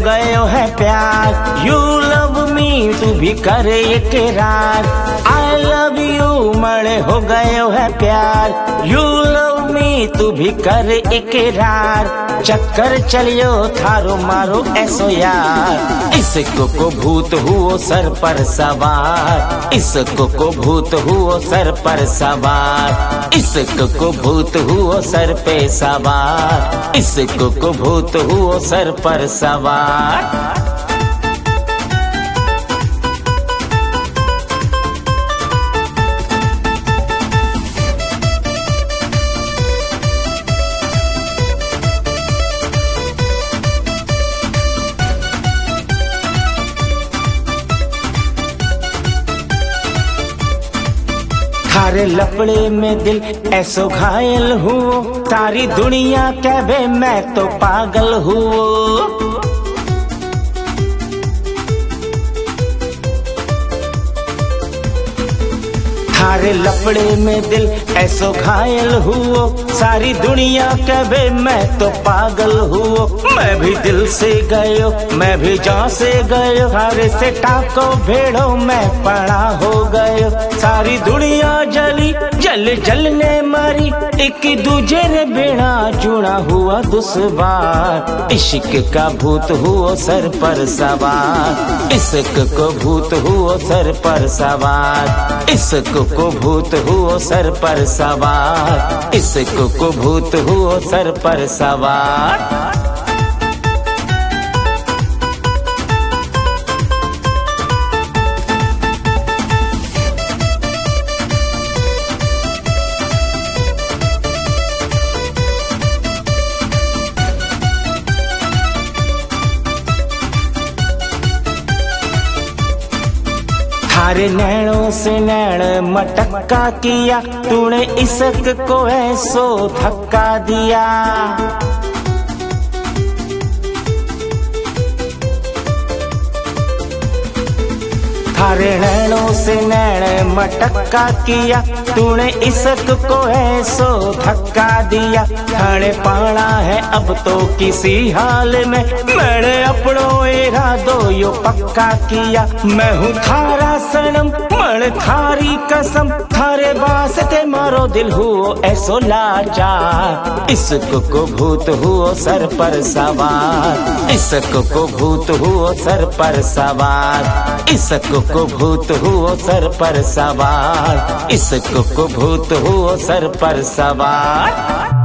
गयो है प्यार। यू लव मी तू भी करे इकरार। आई लव यू मड़े हो गयो है प्यार। यू लव मी तू भी करे इकरार। चक्कर चलियो थारो मारो ऐसो यार। इसको को भूत हुओ सर पर सवार। इसको को भूत हुओ सर पर सवार। इसको को भूत हुओ सर पे सवार। इसको को भूत हुओ सर पर सवार। थारे लपड़े में दिल ऐसो घायल हुओ। सारी दुनिया कहवे मैं तो पागल हुओ। थारे लपड़े में दिल ऐसो घायल हुओ। सारी दुनिया कहवे मैं तो पागल हुओ। मैं भी दिल से गयो मैं भी जान से गयो। थारे से टाको भेड़ो मैं पड़ा हो गयो। सारी दुनिया जली जल जलने मरी। एक दूजे रे बिना जुड़ा हुआ दुश्वार। इश्क का भूत हुओ सर पर सवार। इश्क को भूत हुओ सर पर सवार। इश्क को भूत हुओ सर पर सवार। इश्क को भूत हुओ सर पर सवार। थारे नैनों से नैन मटक्का किया। तूने इश्क को ऐसो धक्का दिया। थारे नैनों से नैन मटक्का किया। तूने इश्क को ऐसो धक्का दिया। थाने पाना है अब तो किसी हाल में। मैंने अपनों इरादो यो पक्का किया। मैं हूँ थारा सनम मन थारी कसम। थारे वास्ते मारो दिल हुओ ऐसो लाचार। इश्क को भूत हुओ सर पर सवार। इश्क को भूत हुओ सर पर सवार। इश्क को भूत हुओ सर पर सवार। इश्क को भूत हुओ सर पर सवार।